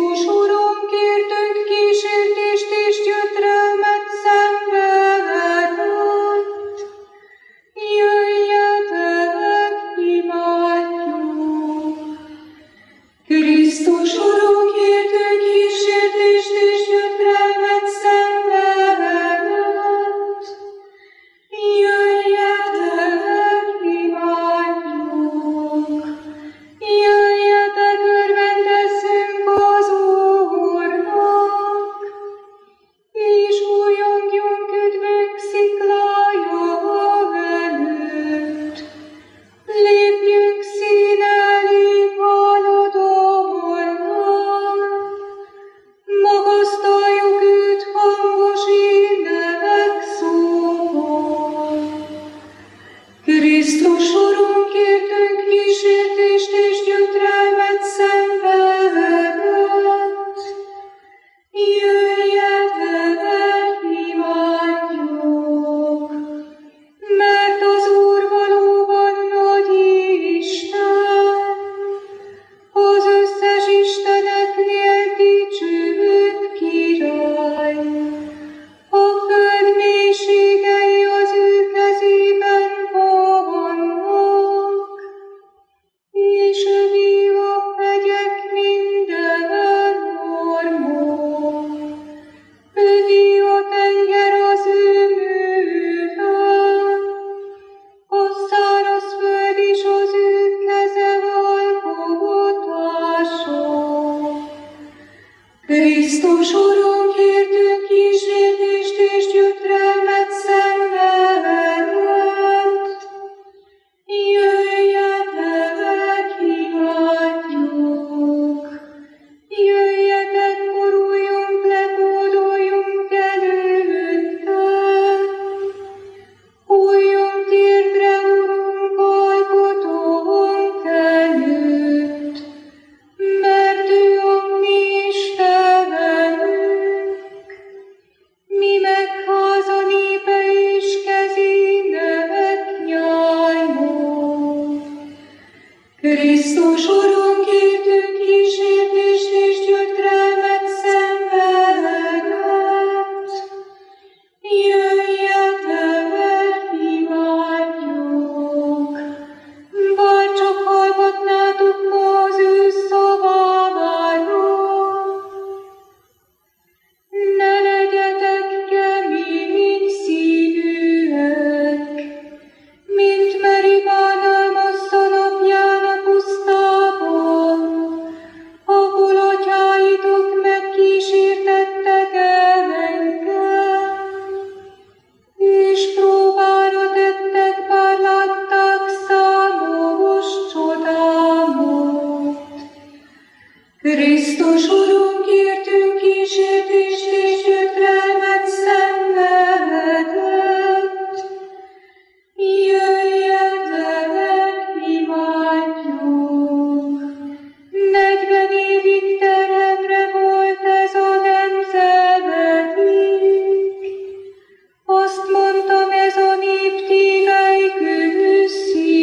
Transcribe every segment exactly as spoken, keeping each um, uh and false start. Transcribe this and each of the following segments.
Krisztus Uram, kértünk kísértést és gyötrelmet szenvedett. Jöjjetek, imádjuk! Krisztus Uram, kértünk kísértést és gyötrelmet szenvedett. Jöjjetek, imádjuk! Jöjjetek, örvendezzünk az Úrnak, és újongjunk üdvünk sziklája előtt. Lépjünk szín elé valadomonnal, magasztaljuk őt hangos ének szóval. Krisztus Uram, kértünk kísértést és gyötrelmet szenvedett. Jöjjetek, imádjuk! Mert az Úr valóban nagy Isten, az összes isteneknél dicsőbb király. A föld mélységei az ő kezében vannak, és övé a hegyek minden ormok. Övé a tenger az ő műve, a szárazföld is az ő keze alkotása. Krisztus Uram, kértünk kísértést és gyötrelmet szenvedett. Jöjjetek, imádjuk! Jöjjetek, boruljunk le, hódoljunk előtte. Hulljon térdre, Urunk, alkotónk előtt, mert ő a mi Istenünk. Mi meg háza népe és kezének nyájunk. Krisztus Uram, kértünk kísértést és gyötrelmet szenvedett. Jöjjetek, imádjuk! Bár csak hallgatnátok ma az ő szavára, ne legyetek kemény szívűek, mint Meribánál Massza napján a pusztában, ahol atyáitok megkísértettek engem, és próbára tettek, bár látták számos csodámot. Krisztus Uram, kértünk kísértést és gyötrelmet szenvedett. Jöjjetek, imádjuk! Negyven évig terhemre volt ez a nemzedetik. Azt mondtam, ez a nép tégely kőszívű.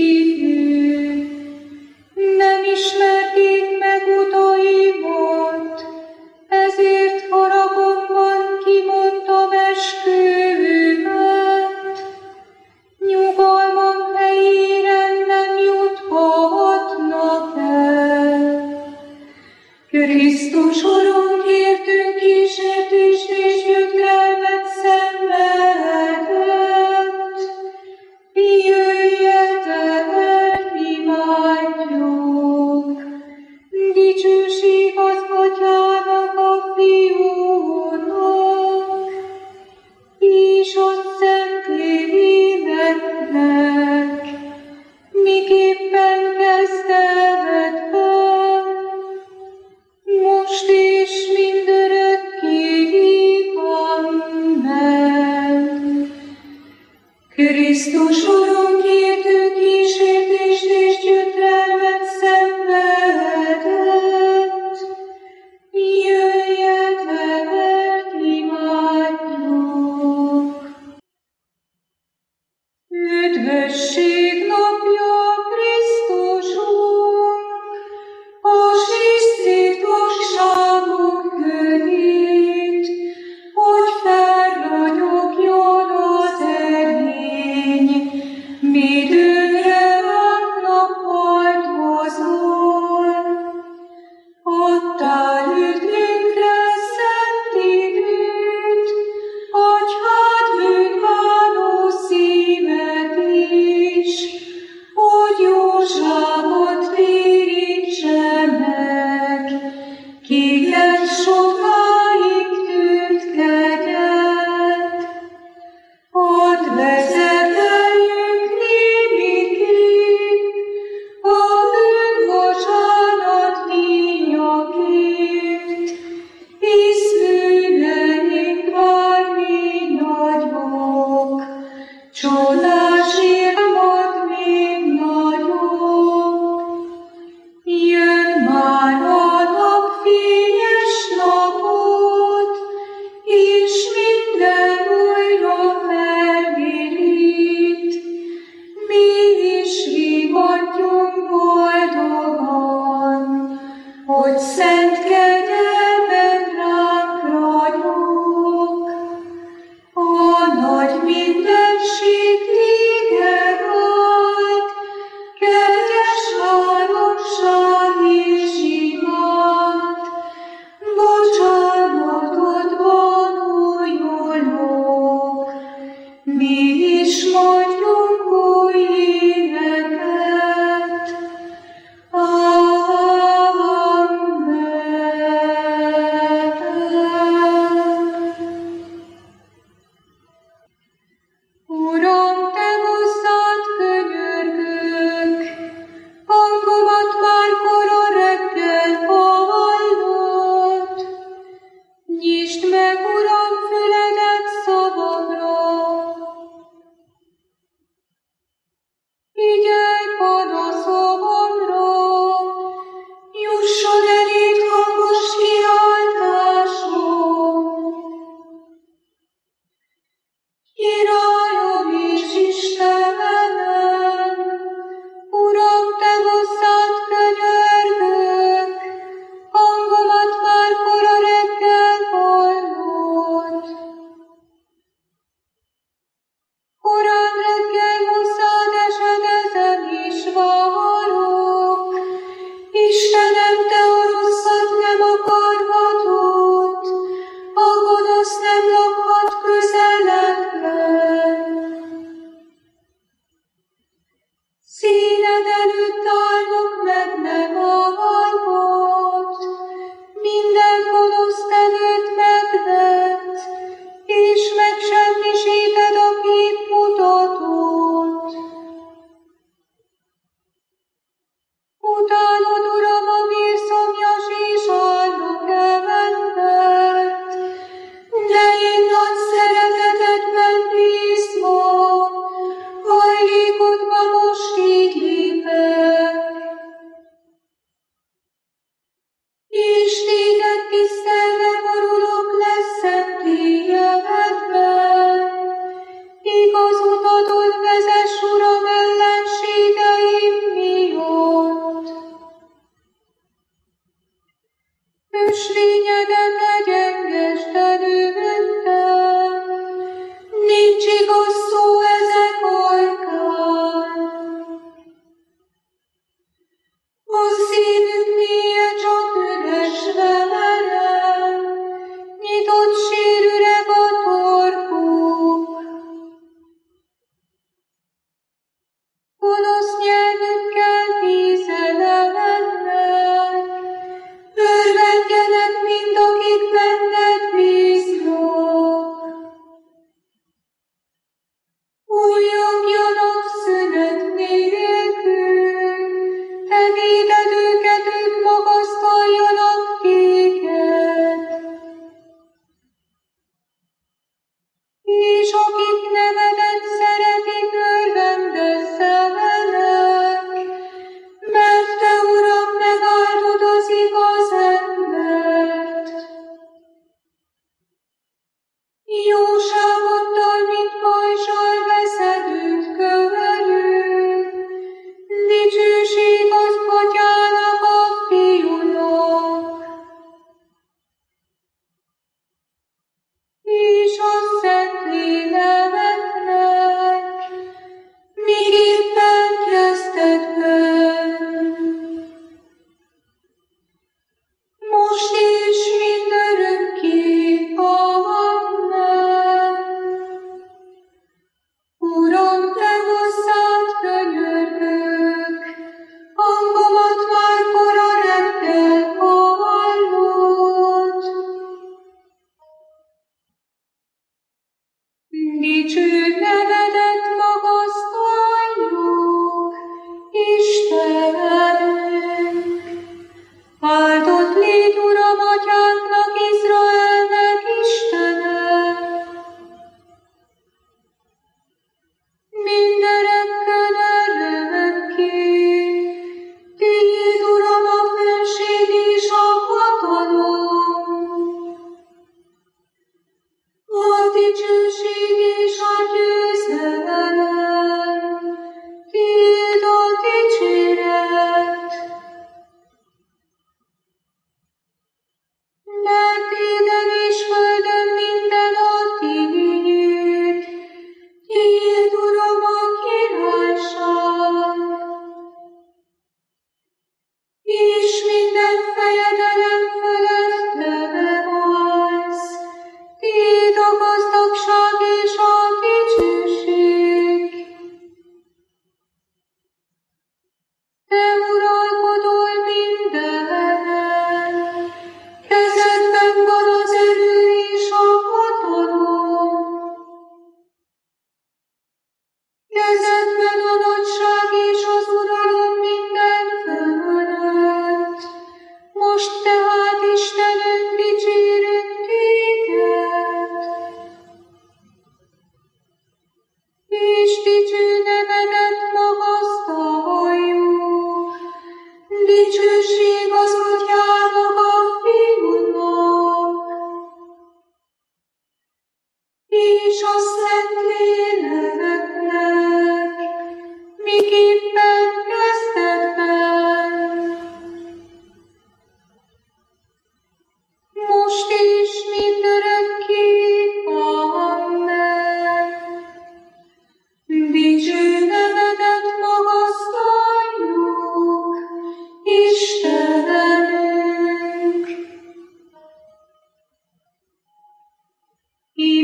Nem ismerték meg utaimat, ezért haragomban kimondtam esküvőmet. Nyugalmam helyére nem juthatnak el. Krisztus Uram, kértünk kísértést és gyötrelmet szenvedett. Jöjjetek, imádjuk! Dicsőség az Atyának, a Fiúnak, és a Szentléleknek, miképpen kezdetben, most és mindörökké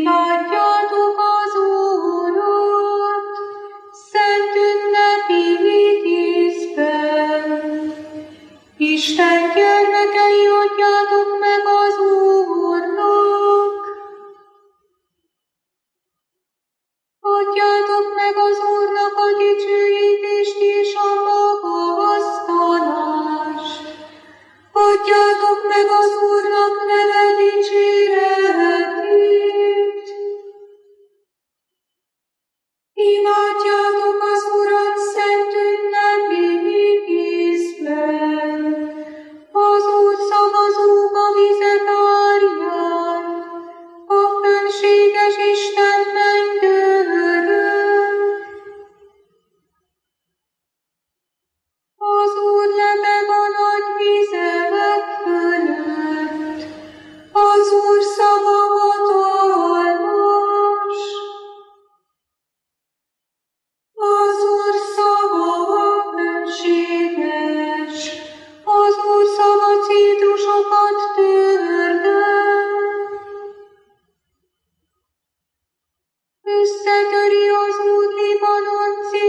Imádjátok az Úrat, szent ünnepi díszben. Isten gyermekei, adjátok meg az Úrnak. Adjátok meg az Úrnak a dicsőítést és a magasztalást. Adjátok meg az Úrnak neve dicséretét. Imádjátok az Urat szent ünnepi díszben. Az Úr szavazók a vizek árján, a fönséges Isten mennydöröm. Az Úr lebeg a nagy vizek fölött, az Úr szava hatalmas. Az Úr szava fönséges, az Úr szava cédrusokat tördel. Összetöri az Úr Libanon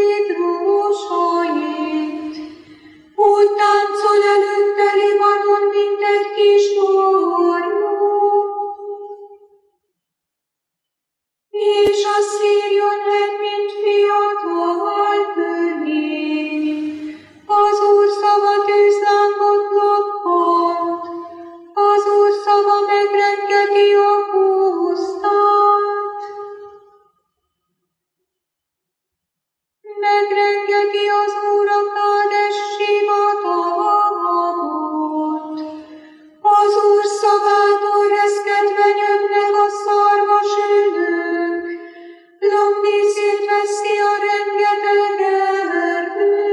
cédrusait, úgy táncol előtte Libanon, mint egy kis borjú. És a Szírjon lett, mint fiatal növény. Az Úr szava tűzlángot lobbant, az Úr szava megrengeti a pusztát. Megrengeti az Úr a Kádes sivatagot. Az Úr szavától reszketve nyögnek a szarvasülők, lombdíszét veszi a rengeteg erdő.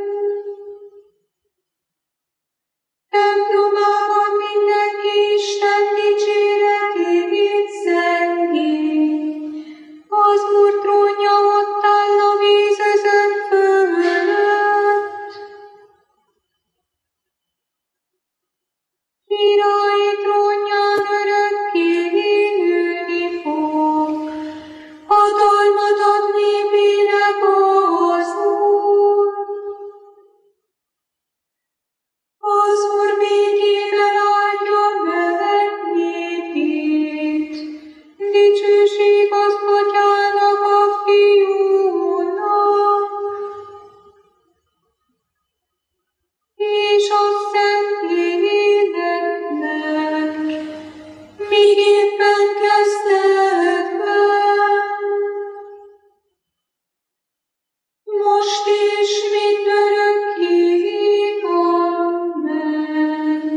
Templomában mindenki Isten dicséretét zengi. Az Úr trónja ott áll a vízözön fölött. Királyi trónján örökké ülni fog, hatalmat ad népének az Úr. Az Úr békével áldja meg népét, dicsőség az Atyának, a Fiúnak, és a Szentléleknek, míg éppen kezdetben, most és mindörökké. Amen.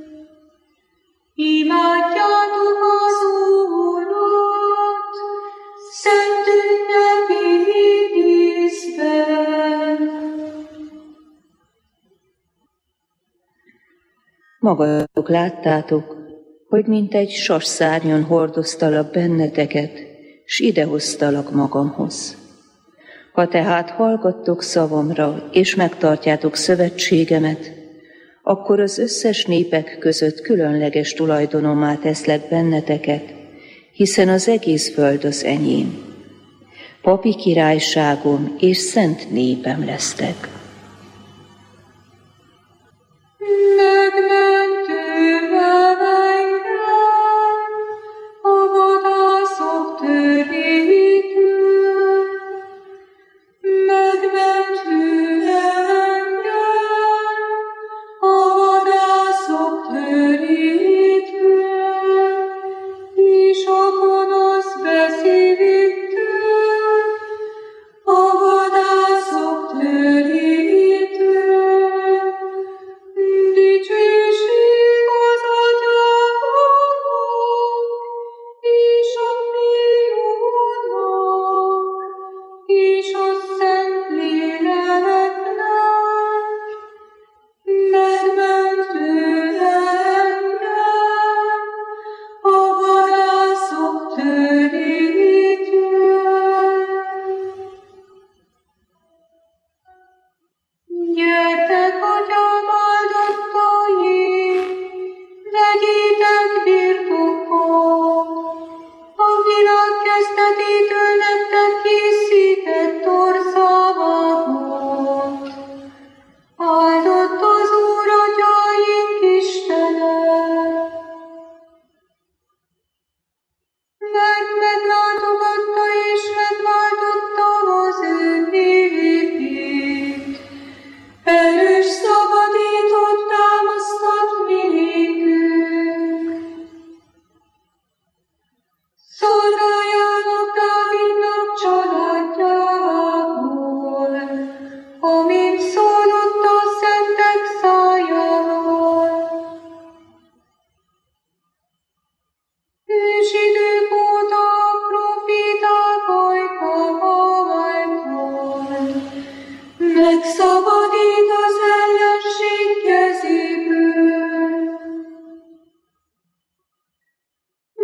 Imádjátok az Úrat, szent ünnepi díszben. Magatok láttátok, hogy mint egy sasszárnyon hordoztalak benneteket, s idehoztalak magamhoz. Ha tehát hallgattok szavamra, és megtartjátok szövetségemet, akkor az összes népek között különleges tulajdonommá teszlek benneteket, hiszen az egész föld az enyém. Papi királyságom és szent népem lesztek. A vadászok töré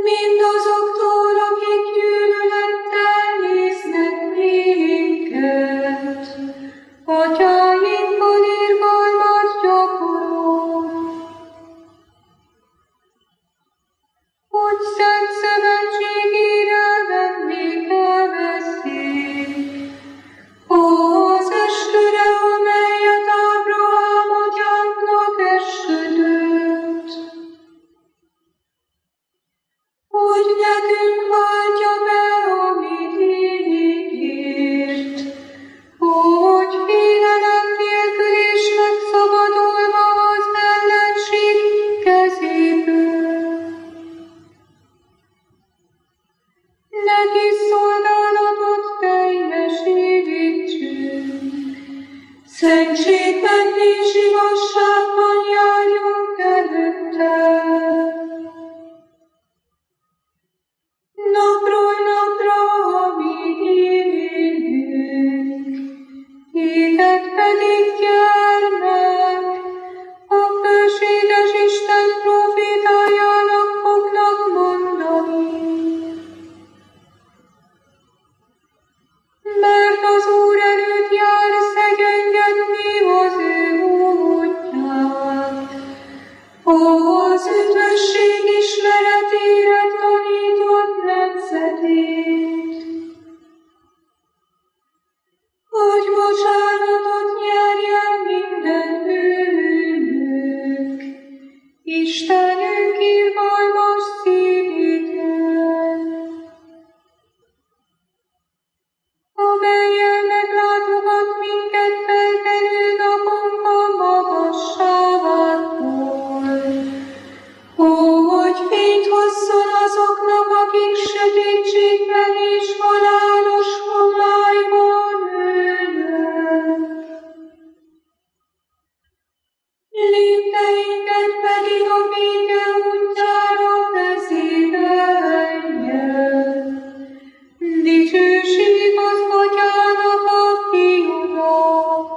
mindazoktól, akik gyűlölettel néznek minket. Atyáinkkal irgalmat gyakorol, hogy szent szövetségére vendége veszik. Az esküre, amelyet Ábrahám atyánknak esküdött, hogy nekünk váltja be, amit ígért, hogy félelem nélkül és megszabadulva az ellenség kezéből. Neki szolgálatot teljesítsünk, szentségben és igazságban járjunk előtte. Napról napra, amíg élünk, téged pedig gyermek, a fölséges Isten profétájának fognak mondani. Mert az Úr előtt jár szegényedni az ő útját, az üdvösség ismeretére tanított nemzetét, hogy bocsánatot nyerjen minden bűnük, Istenünk irgalmas szívében, amellyel meglátogat minket felkelő napunk a magasságától, hogy fényt hozzon azoknak, akik sötétségben és halálos homályban ülnek. Lépteinket pedig a béke útjára vezérelje. Dicsőség az Atyának, a Fiúnak,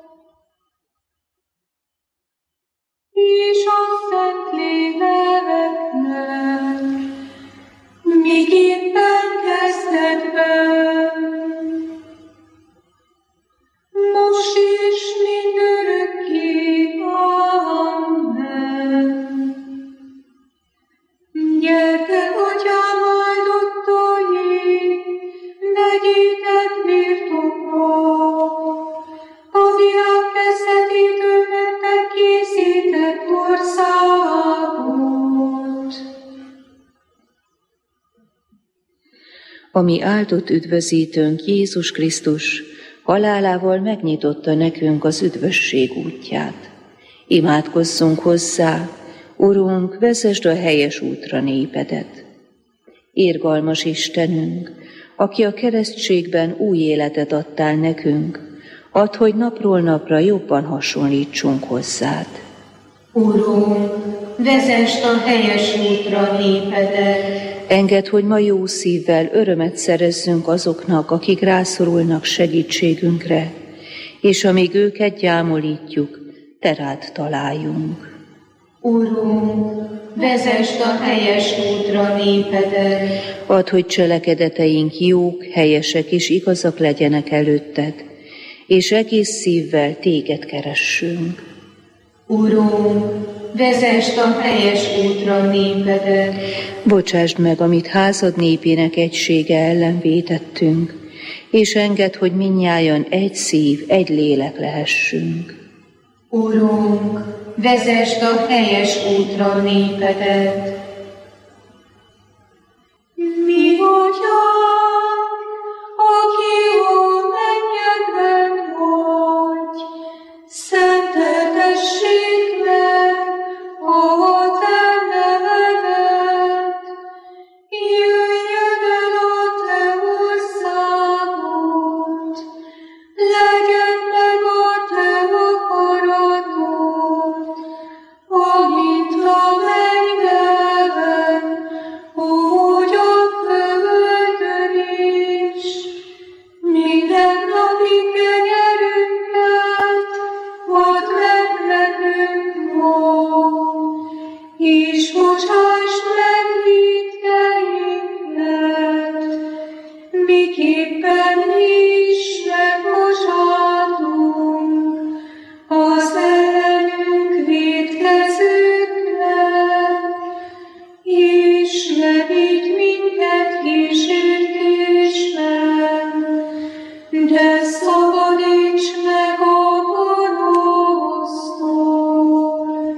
és a Szentléleknek, miképpen kezdetben, most és mindörökké. Amen. Gyertek, Atyám áldottai, vegyétek birtokba, a világ kezdetétől nektek készített országot. Ami áldott üdvözítőnk Jézus Krisztus halálával megnyitotta nekünk az üdvösség útját. Imádkozzunk hozzá, Urunk, vezesd a helyes útra népedet. Irgalmas Istenünk, aki a keresztségben új életet adtál nekünk, add, hogy napról napra jobban hasonlítsunk hozzád. Urunk, vezesd a helyes útra népedet. Engedd, hogy ma jó szívvel örömet szerezzünk azoknak, akik rászorulnak segítségünkre, és amíg őket gyámolítjuk, te rád találjunk. Urunk, vezesd a helyes útra népedet. Add, hogy cselekedeteink jók, helyesek és igazak legyenek előtted, és egész szívvel téged keressünk. Urunk, vezesd a helyes útra népedet. Bocsásd meg, amit házad népének egysége ellen vétettünk, és engedd, hogy mindnyájan egy szív, egy lélek lehessünk. Urunk, vezesd a helyes útra népedet. Mi Atyánk, aki a mennyekben vagy, szenteltessék meg a te nevedet, jöjjön el a te országod, legyen meg a te akaratod, amint a mennyben, vigy minket kísértésbe, de szabadíts meg a gonosztól.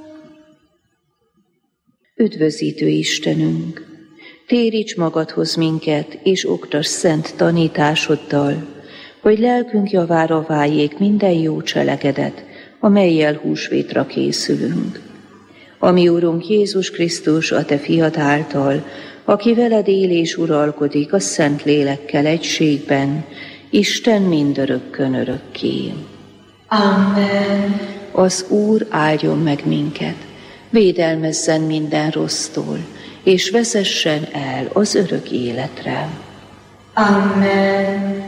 Üdvözítő Istenünk! Téríts magadhoz minket, és oktass szent tanításoddal, hogy lelkünk javára váljék minden jó cselekedet, amellyel húsvétra készülünk. Ami Urunk Jézus Krisztus, a Te fiad által, aki veled él és uralkodik a Szent Lélekkel egységben, Isten mindörökkön örökké. Amen. Az Úr áldjon meg minket, védelmezzen minden rossztól, és vezessen el az örök életre. Amen.